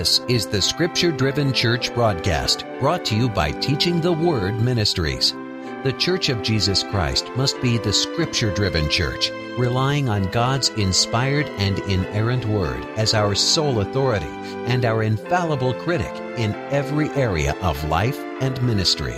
This is the Scripture-Driven Church broadcast, brought to you by Teaching the Word Ministries. The Church of Jesus Christ must be the Scripture-Driven Church, relying on God's inspired and inerrant Word as our sole authority and our infallible critic in every area of life and ministry.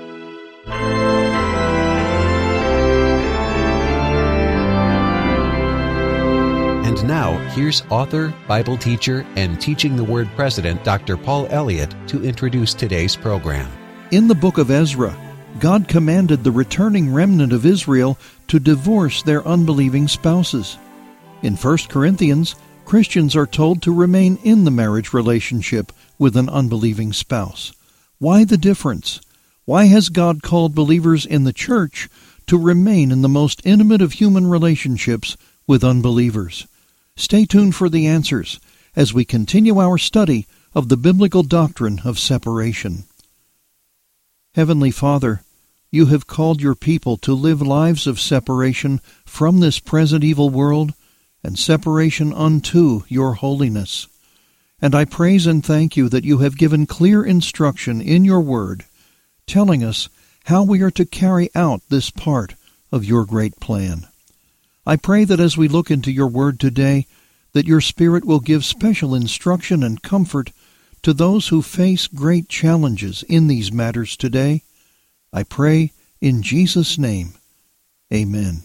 And now, here's author, Bible teacher, and Teaching the Word president, Dr. Paul Elliott, to introduce today's program. In the book of Ezra, God commanded the returning remnant of Israel to divorce their unbelieving spouses. In 1 Corinthians, Christians are told to remain in the marriage relationship with an unbelieving spouse. Why the difference? Why has God called believers in the church to remain in the most intimate of human relationships with unbelievers? Stay tuned for the answers as we continue our study of the biblical doctrine of separation. Heavenly Father, you have called your people to live lives of separation from this present evil world and separation unto your holiness. And I praise and thank you that you have given clear instruction in your word, telling us how we are to carry out this part of your great plan. I pray that as we look into your word today, that your Spirit will give special instruction and comfort to those who face great challenges in these matters today. I pray in Jesus' name. Amen.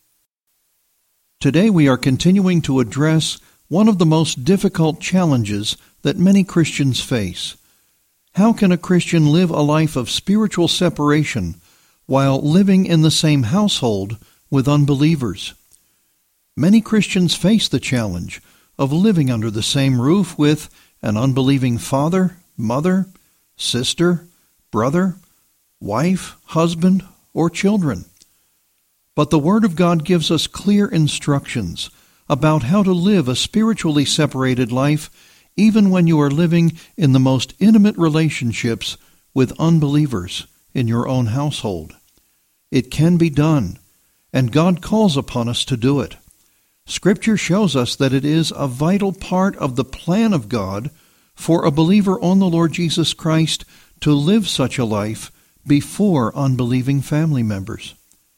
Today we are continuing to address one of the most difficult challenges that many Christians face. How can a Christian live a life of spiritual separation while living in the same household with unbelievers? Many Christians face the challenge of living under the same roof with an unbelieving father, mother, sister, brother, wife, husband, or children. But the Word of God gives us clear instructions about how to live a spiritually separated life even when you are living in the most intimate relationships with unbelievers in your own household. It can be done, and God calls upon us to do it. Scripture shows us that it is a vital part of the plan of God for a believer on the Lord Jesus Christ to live such a life before unbelieving family members.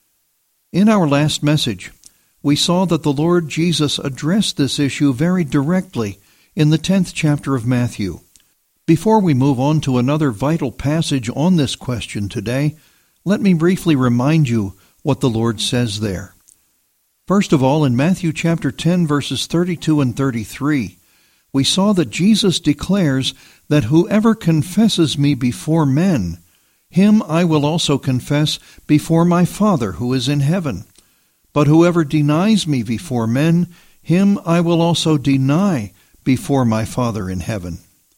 In our last message, we saw that the Lord Jesus addressed this issue very directly in the 10th chapter of Matthew. Before we move on to another vital passage on this question today, let me briefly remind you what the Lord says there. First of all, in Matthew chapter 10, verses 32 and 33, we saw that Jesus declares that whoever confesses me before men, him I will also confess before my Father who is in heaven. But whoever denies me before men, him I will also deny before my Father in heaven.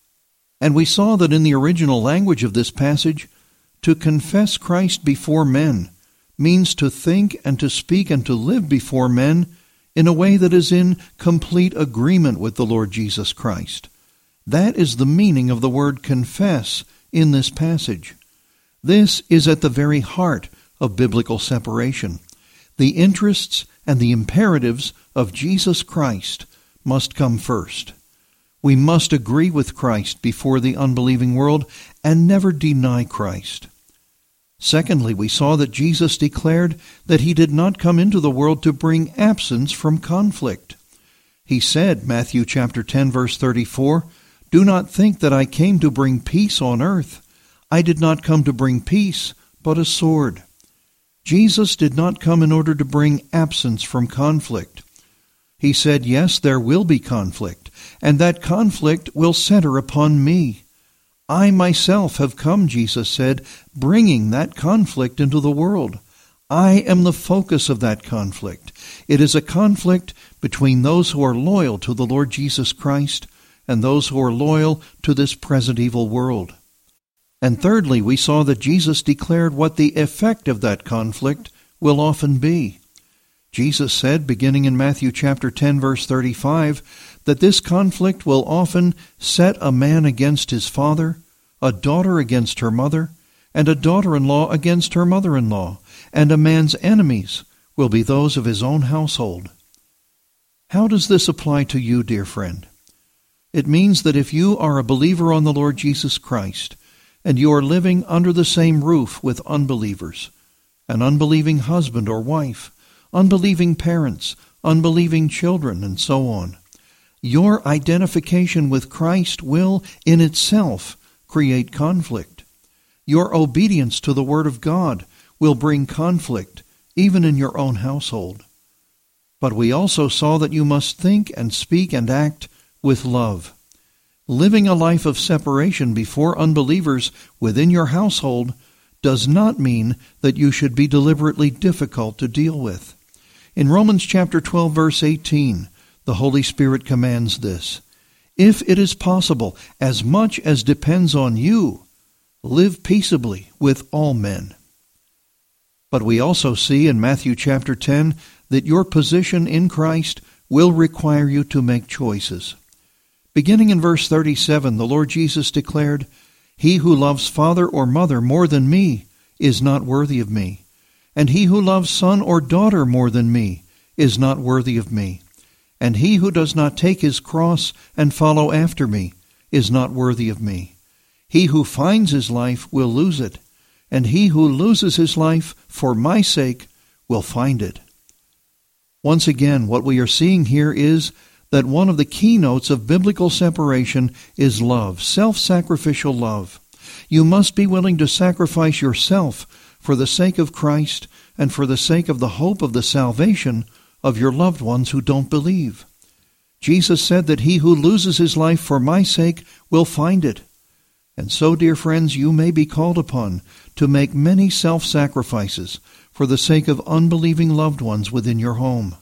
And we saw that in the original language of this passage, to confess Christ before men means to think and to speak and to live before men in a way that is in complete agreement with the Lord Jesus Christ. That is the meaning of the word confess in this passage. This is at the very heart of biblical separation. The interests and the imperatives of Jesus Christ must come first. We must agree with Christ before the unbelieving world and never deny Christ. Secondly, we saw that Jesus declared that he did not come into the world to bring absence from conflict. He said, Matthew chapter 10, verse 34, "Do not think that I came to bring peace on earth. I did not come to bring peace, but a sword." Jesus did not come in order to bring absence from conflict. He said, yes, there will be conflict, and that conflict will center upon me. I myself have come, Jesus said, bringing that conflict into the world. I am the focus of that conflict. It is a conflict between those who are loyal to the Lord Jesus Christ and those who are loyal to this present evil world. And thirdly, we saw that Jesus declared what the effect of that conflict will often be. Jesus said, beginning in Matthew chapter 10, verse 35, that this conflict will often set a man against his father, a daughter against her mother, and a daughter-in-law against her mother-in-law, and a man's enemies will be those of his own household. How does this apply to you, dear friend? It means that if you are a believer on the Lord Jesus Christ, and you are living under the same roof with unbelievers, an unbelieving husband or wife, unbelieving parents, unbelieving children, and so on, your identification with Christ will, in itself, create conflict. Your obedience to the Word of God will bring conflict, even in your own household. But we also saw that you must think and speak and act with love. Living a life of separation before unbelievers within your household does not mean that you should be deliberately difficult to deal with. In Romans chapter 12, verse 18, the Holy Spirit commands this: "If it is possible, as much as depends on you, live peaceably with all men." But we also see in Matthew chapter 10 that your position in Christ will require you to make choices. Beginning in verse 37, the Lord Jesus declared, "He who loves father or mother more than me is not worthy of me, and he who loves son or daughter more than me is not worthy of me, and he who does not take his cross and follow after me is not worthy of me. He who finds his life will lose it, and he who loses his life for my sake will find it." Once again, what we are seeing here is that one of the keynotes of biblical separation is love, self-sacrificial love. You must be willing to sacrifice yourself for the sake of Christ and for the sake of the hope of the salvation of your loved ones who don't believe. Jesus said that he who loses his life for my sake will find it. And so, dear friends, you may be called upon to make many self-sacrifices for the sake of unbelieving loved ones within your home.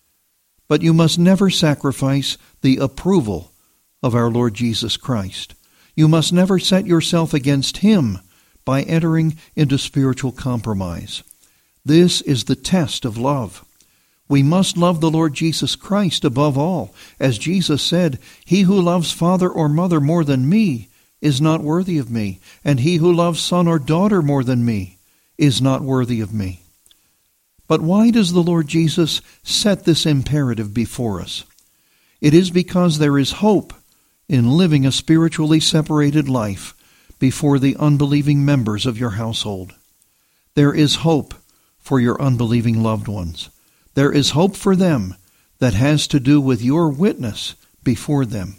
But you must never sacrifice the approval of our Lord Jesus Christ. You must never set yourself against him by entering into spiritual compromise. This is the test of love. We must love the Lord Jesus Christ above all. As Jesus said, "He who loves father or mother more than me is not worthy of me, and he who loves son or daughter more than me is not worthy of me." But why does the Lord Jesus set this imperative before us? It is because there is hope in living a spiritually separated life before the unbelieving members of your household. There is hope for your unbelieving loved ones. There is hope for them that has to do with your witness before them.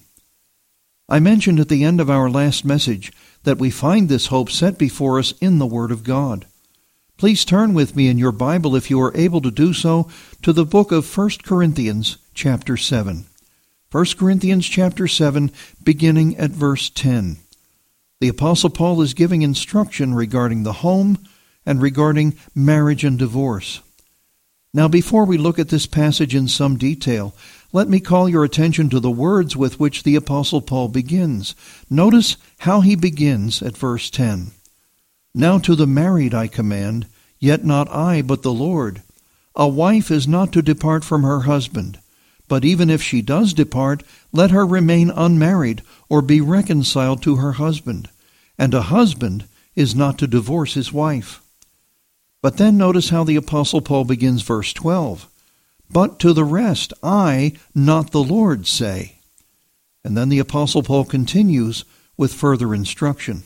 I mentioned at the end of our last message that we find this hope set before us in the Word of God. Please turn with me in your Bible, if you are able to do so, to the book of 1 Corinthians chapter 7. 1 Corinthians chapter 7, beginning at verse 10. The Apostle Paul is giving instruction regarding the home and regarding marriage and divorce. Now, before we look at this passage in some detail, let me call your attention to the words with which the Apostle Paul begins. Notice how he begins at verse 10. "Now to the married I command, yet not I, but the Lord. A wife is not to depart from her husband, but even if she does depart, let her remain unmarried or be reconciled to her husband. And a husband is not to divorce his wife." But then notice how the Apostle Paul begins verse 12. "But to the rest I, not the Lord, say." And then the Apostle Paul continues with further instruction.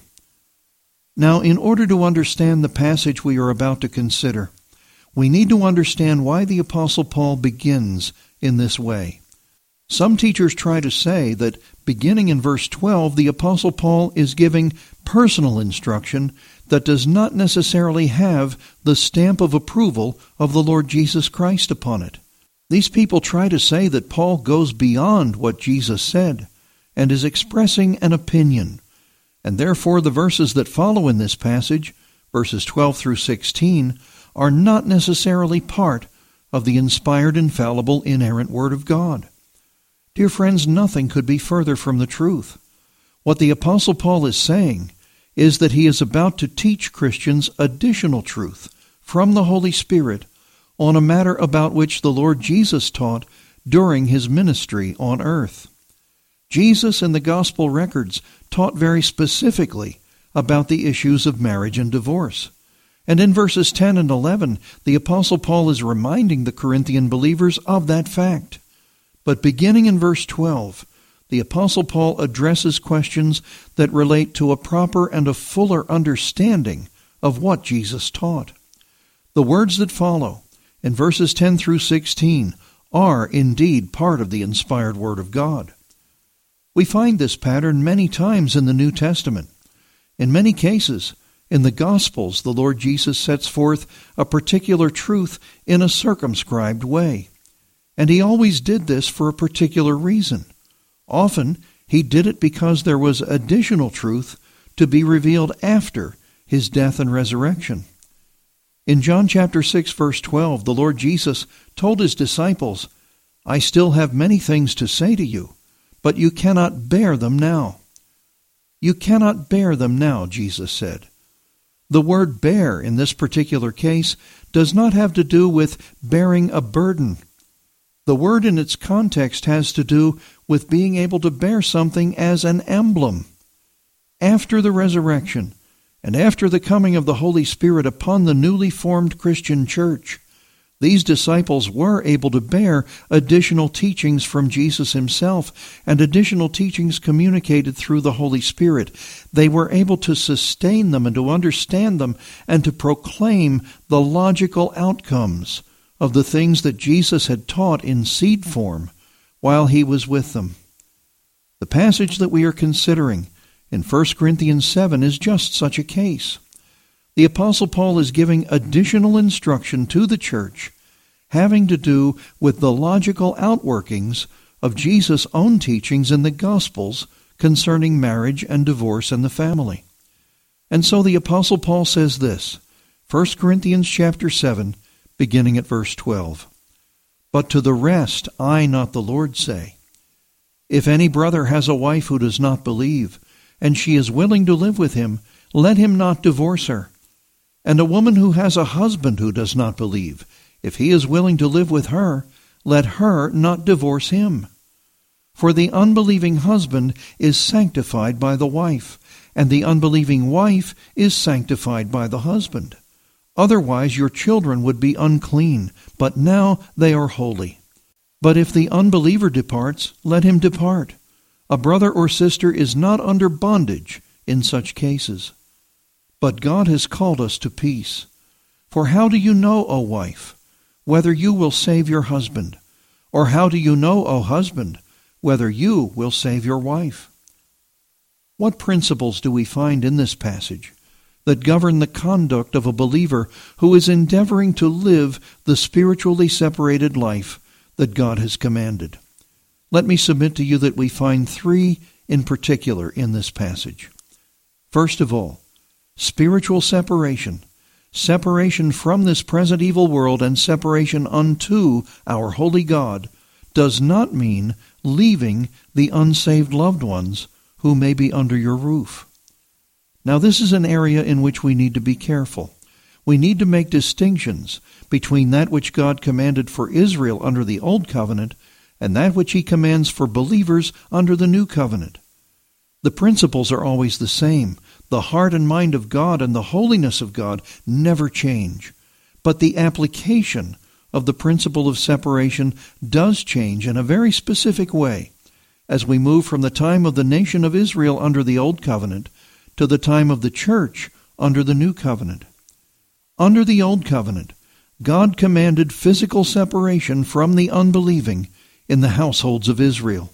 Now, in order to understand the passage we are about to consider, we need to understand why the Apostle Paul begins in this way. Some teachers try to say that beginning in verse 12, the Apostle Paul is giving personal instruction that does not necessarily have the stamp of approval of the Lord Jesus Christ upon it. These people try to say that Paul goes beyond what Jesus said and is expressing an opinion. And therefore the verses that follow in this passage, verses 12 through 16, are not necessarily part of the inspired, infallible, inerrant Word of God. Dear friends, nothing could be further from the truth. What the Apostle Paul is saying is that he is about to teach Christians additional truth from the Holy Spirit on a matter about which the Lord Jesus taught during his ministry on earth. Jesus in the gospel records taught very specifically about the issues of marriage and divorce. And in verses 10 and 11, the Apostle Paul is reminding the Corinthian believers of that fact. But beginning in verse 12, the Apostle Paul addresses questions that relate to a proper and a fuller understanding of what Jesus taught. The words that follow, in verses 10 through 16, are indeed part of the inspired Word of God. We find this pattern many times in the New Testament. In many cases, in the Gospels, the Lord Jesus sets forth a particular truth in a circumscribed way. And he always did this for a particular reason. Often, he did it because there was additional truth to be revealed after his death and resurrection. In John chapter 6, verse 12, the Lord Jesus told his disciples, "I still have many things to say to you, but you cannot bear them now." You cannot bear them now, Jesus said. The word bear in this particular case does not have to do with bearing a burden. The word in its context has to do with being able to bear something as an emblem. After the resurrection, and after the coming of the Holy Spirit upon the newly formed Christian church, these disciples were able to bear additional teachings from Jesus himself and additional teachings communicated through the Holy Spirit. They were able to sustain them and to understand them and to proclaim the logical outcomes of the things that Jesus had taught in seed form while he was with them. The passage that we are considering in 1 Corinthians 7 is just such a case. The Apostle Paul is giving additional instruction to the church having to do with the logical outworkings of Jesus' own teachings in the Gospels concerning marriage and divorce and the family. And so the Apostle Paul says this, 1 Corinthians chapter 7, beginning at verse 12. "But to the rest I, not the Lord, say, if any brother has a wife who does not believe, and she is willing to live with him, let him not divorce her. And a woman who has a husband who does not believe, if he is willing to live with her, let her not divorce him. For the unbelieving husband is sanctified by the wife, and the unbelieving wife is sanctified by the husband. Otherwise your children would be unclean, but now they are holy. But if the unbeliever departs, let him depart. A brother or sister is not under bondage in such cases. But God has called us to peace. For how do you know, O wife, whether you will save your husband? Or how do you know, O husband, whether you will save your wife?" What principles do we find in this passage that govern the conduct of a believer who is endeavoring to live the spiritually separated life that God has commanded? Let me submit to you that we find three in particular in this passage. First of all, spiritual separation. Separation from this present evil world and separation unto our holy God does not mean leaving the unsaved loved ones who may be under your roof. Now, this is an area in which we need to be careful. We need to make distinctions between that which God commanded for Israel under the Old Covenant and that which he commands for believers under the New Covenant. The principles are always the same. The heart and mind of God and the holiness of God never change. But the application of the principle of separation does change in a very specific way as we move from the time of the nation of Israel under the Old Covenant to the time of the church under the New Covenant. Under the Old Covenant, God commanded physical separation from the unbelieving in the households of Israel.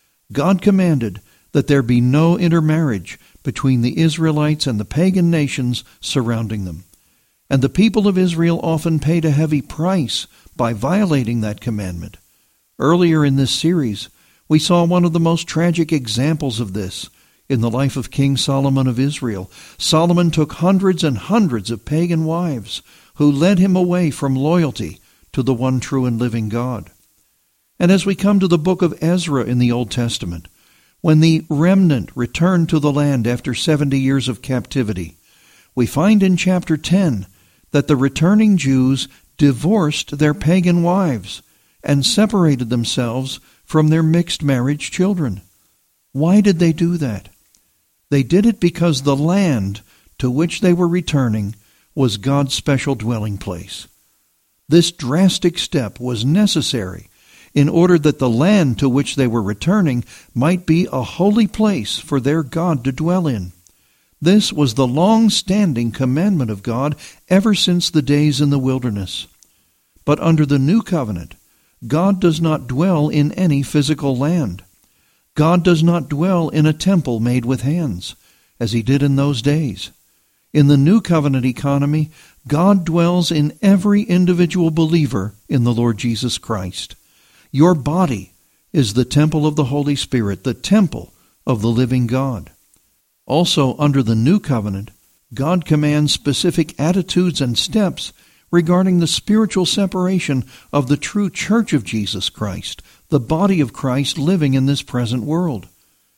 God commanded that there be no intermarriage between the Israelites and the pagan nations surrounding them. And the people of Israel often paid a heavy price by violating that commandment. Earlier in this series, we saw one of the most tragic examples of this in the life of King Solomon of Israel. Solomon took hundreds and hundreds of pagan wives who led him away from loyalty to the one true and living God. And as we come to the book of Ezra in the Old Testament, when the remnant returned to the land after 70 years of captivity, we find in chapter 10 that the returning Jews divorced their pagan wives and separated themselves from their mixed marriage children. Why did they do that? They did it because the land to which they were returning was God's special dwelling place. This drastic step was necessary in order that the land to which they were returning might be a holy place for their God to dwell in. This was the long-standing commandment of God ever since the days in the wilderness. But under the new covenant, God does not dwell in any physical land. God does not dwell in a temple made with hands, as he did in those days. In the new covenant economy, God dwells in every individual believer in the Lord Jesus Christ. Your body is the temple of the Holy Spirit, the temple of the living God. Also, under the new covenant, God commands specific attitudes and steps regarding the spiritual separation of the true church of Jesus Christ, the body of Christ living in this present world.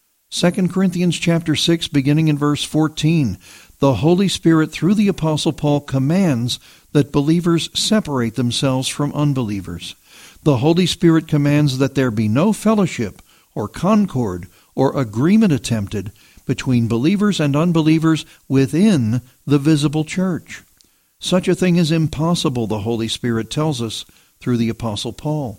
2 Corinthians chapter 6, beginning in verse 14, the Holy Spirit, through the Apostle Paul, commands that believers separate themselves from unbelievers. The Holy Spirit commands that there be no fellowship or concord or agreement attempted between believers and unbelievers within the visible church. Such a thing is impossible, the Holy Spirit tells us through the Apostle Paul.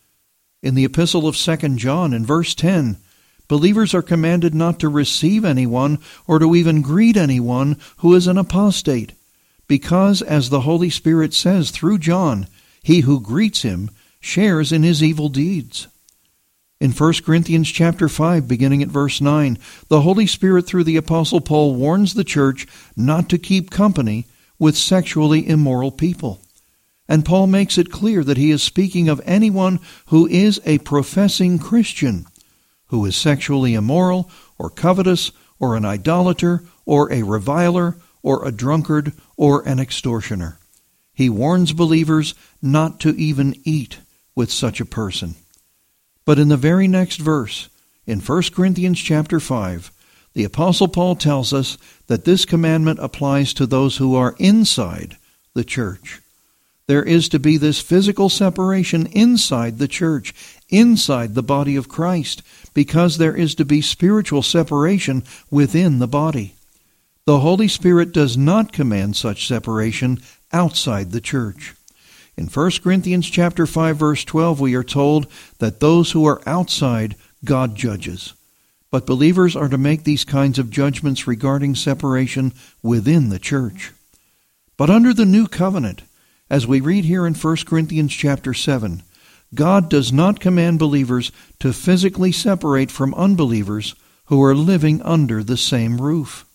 In the epistle of 2 John, in verse 10, believers are commanded not to receive anyone or to even greet anyone who is an apostate, because, as the Holy Spirit says through John, he who greets him shares in his evil deeds. In 1 Corinthians chapter 5, beginning at verse 9, the Holy Spirit through the Apostle Paul warns the church not to keep company with sexually immoral people. And Paul makes it clear that he is speaking of anyone who is a professing Christian, who is sexually immoral or covetous or an idolater or a reviler or a drunkard or an extortioner. He warns believers not to even eat with such a person. But in the very next verse, in 1 Corinthians chapter 5, the Apostle Paul tells us that this commandment applies to those who are inside the church. There is to be this physical separation inside the church, inside the body of Christ, because there is to be spiritual separation within the body. The Holy Spirit does not command such separation outside the church. In 1 Corinthians chapter 5, verse 12, we are told that those who are outside, God judges. But believers are to make these kinds of judgments regarding separation within the church. But under the new covenant, as we read here in 1 Corinthians chapter 7, God does not command believers to physically separate from unbelievers who are living under the same roof.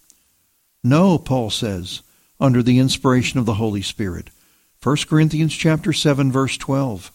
No, Paul says, under the inspiration of the Holy Spirit. 1 Corinthians chapter 7, verse 12.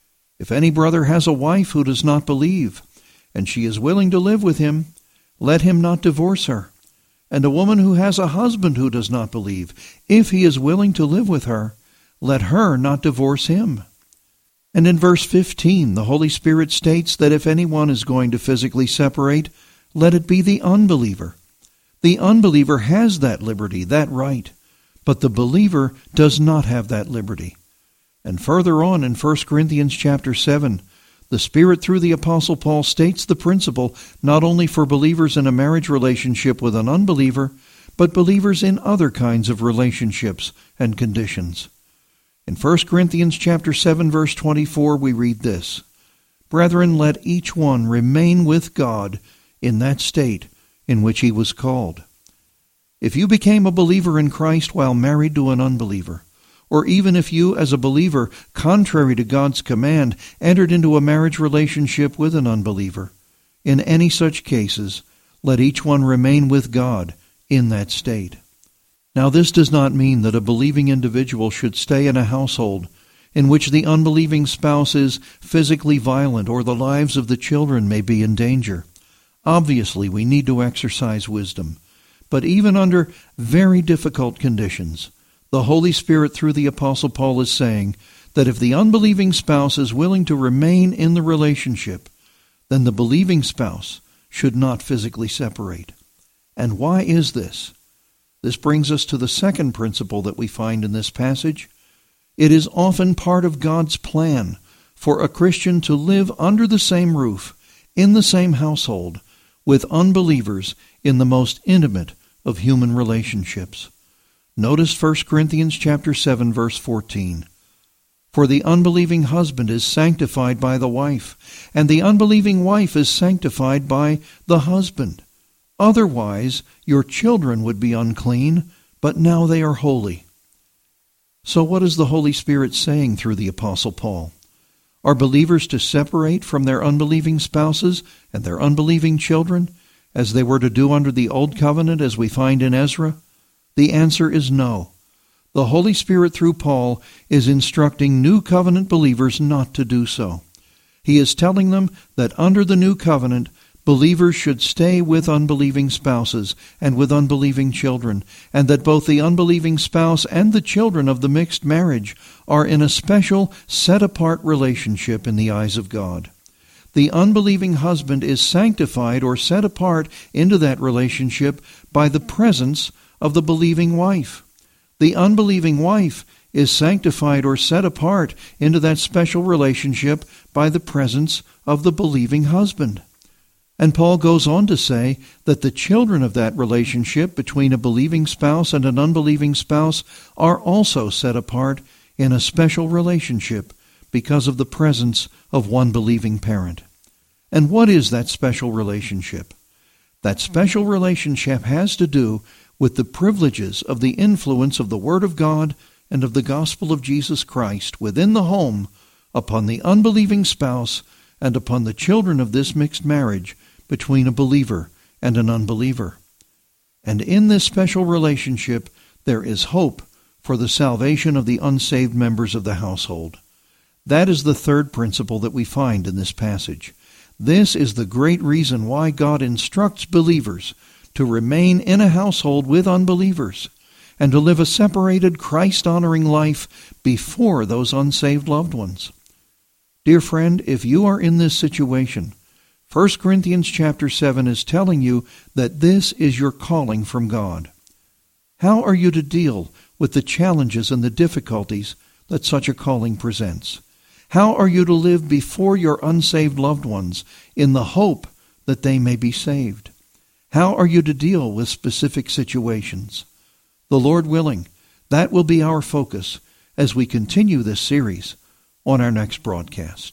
If any brother has a wife who does not believe, and she is willing to live with him, let him not divorce her. And a woman who has a husband who does not believe, if he is willing to live with her, let her not divorce him. And in verse 15, the Holy Spirit states that if anyone is going to physically separate, let it be the unbeliever. The unbeliever has that liberty, that right, but the believer does not have that liberty. And further on in 1 Corinthians chapter 7, the Spirit through the Apostle Paul states the principle not only for believers in a marriage relationship with an unbeliever, but believers in other kinds of relationships and conditions. In 1 Corinthians chapter 7, verse 24, we read this, Brethren, let each one remain with God in that state in which he was called. If you became a believer in Christ while married to an unbeliever, or even if you as a believer, contrary to God's command, entered into a marriage relationship with an unbeliever, in any such cases, let each one remain with God in that state. Now, this does not mean that a believing individual should stay in a household in which the unbelieving spouse is physically violent or the lives of the children may be in danger. Obviously, we need to exercise wisdom. But even under very difficult conditions, the Holy Spirit through the Apostle Paul is saying that if the unbelieving spouse is willing to remain in the relationship, then the believing spouse should not physically separate. And why is this? This brings us to the second principle that we find in this passage. It is often part of God's plan for a Christian to live under the same roof, in the same household, with unbelievers in the most intimate of human relationships. Notice 1 Corinthians chapter 7, verse 14. For the unbelieving husband is sanctified by the wife, and the unbelieving wife is sanctified by the husband. Otherwise your children would be unclean, but now they are holy." So what is the Holy Spirit saying through the Apostle Paul? Are believers to separate from their unbelieving spouses and their unbelieving children, as they were to do under the Old Covenant, as we find in Ezra? The answer is no. The Holy Spirit, through Paul, is instructing New Covenant believers not to do so. He is telling them that under the New Covenant, believers should stay with unbelieving spouses and with unbelieving children, and that both the unbelieving spouse and the children of the mixed marriage are in a special, set-apart relationship in the eyes of God. The unbelieving husband is sanctified or set apart into that relationship by the presence of the believing wife. The unbelieving wife is sanctified or set apart into that special relationship by the presence of the believing husband. And Paul goes on to say that the children of that relationship between a believing spouse and an unbelieving spouse are also set apart in a special relationship because of the presence of one believing parent. And what is that special relationship? That special relationship has to do with the privileges of the influence of the Word of God and of the gospel of Jesus Christ within the home upon the unbelieving spouse and upon the children of this mixed marriage between a believer and an unbeliever. And in this special relationship, there is hope for the salvation of the unsaved members of the household. That is the third principle that we find in this passage. This is the great reason why God instructs believers to remain in a household with unbelievers and to live a separated, Christ-honoring life before those unsaved loved ones. Dear friend, if you are in this situation, 1 Corinthians chapter 7 is telling you that this is your calling from God. How are you to deal with the challenges and the difficulties that such a calling presents? How are you to live before your unsaved loved ones in the hope that they may be saved? How are you to deal with specific situations? The Lord willing, that will be our focus as we continue this series on our next broadcast.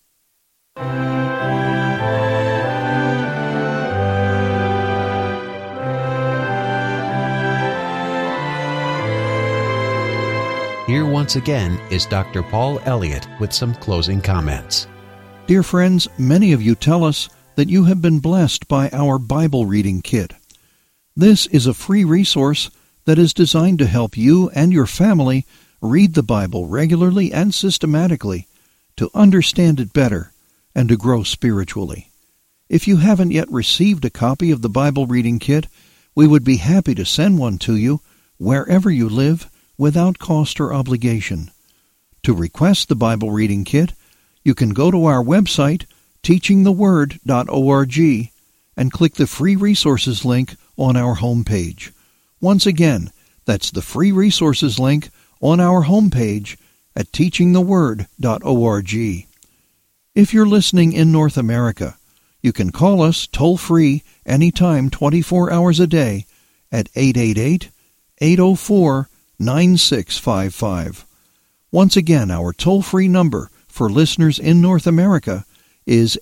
Here once again is Dr. Paul Elliott with some closing comments. Dear friends, many of you tell us that you have been blessed by our Bible reading kit. This is a free resource that is designed to help you and your family read the Bible regularly and systematically, to understand it better and to grow spiritually. If you haven't yet received a copy of the Bible reading kit, we would be happy to send one to you wherever you live without cost or obligation. To request the Bible reading kit, you can go to our website, teachingtheword.org, and click the free resources link on our homepage. Once again, that's the free resources link on our homepage at teachingtheword.org. If you're listening in North America, you can call us toll-free anytime 24 hours a day at 888-804-9655. Once again, our toll-free number for listeners in North America is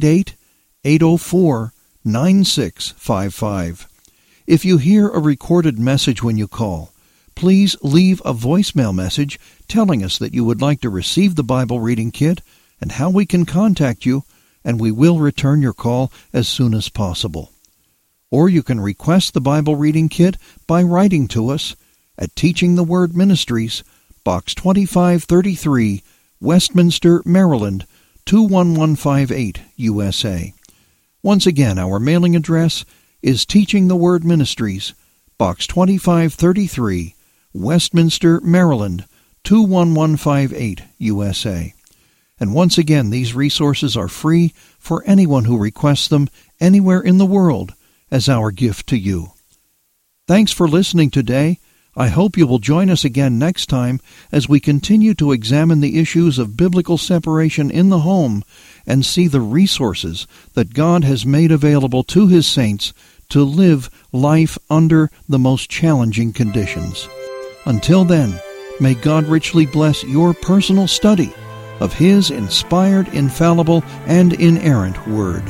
888-804-9655. If you hear a recorded message when you call, please leave a voicemail message telling us that you would like to receive the Bible reading kit and how we can contact you, and we will return your call as soon as possible. Or you can request the Bible reading kit by writing to us at Teaching the Word Ministries, Box 2533, Westminster, Maryland, 21158, USA. Once again, our mailing address is Teaching the Word Ministries, Box 2533, Westminster, Maryland, 21158, USA. And once again, these resources are free for anyone who requests them anywhere in the world as our gift to you. Thanks for listening today. I hope you will join us again next time as we continue to examine the issues of biblical separation in the home and see the resources that God has made available to His saints to live life under the most challenging conditions. Until then, May God richly bless your personal study of His inspired, infallible, and inerrant Word.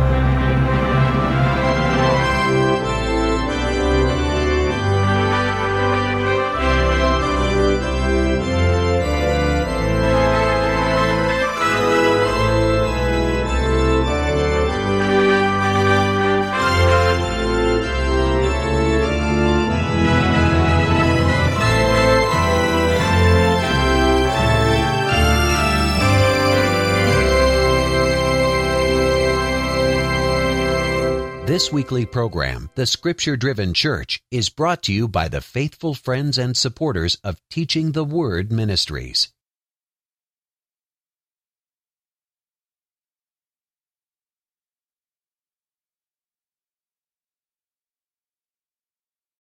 This weekly program, The Scripture-Driven Church, is brought to you by the faithful friends and supporters of Teaching the Word Ministries.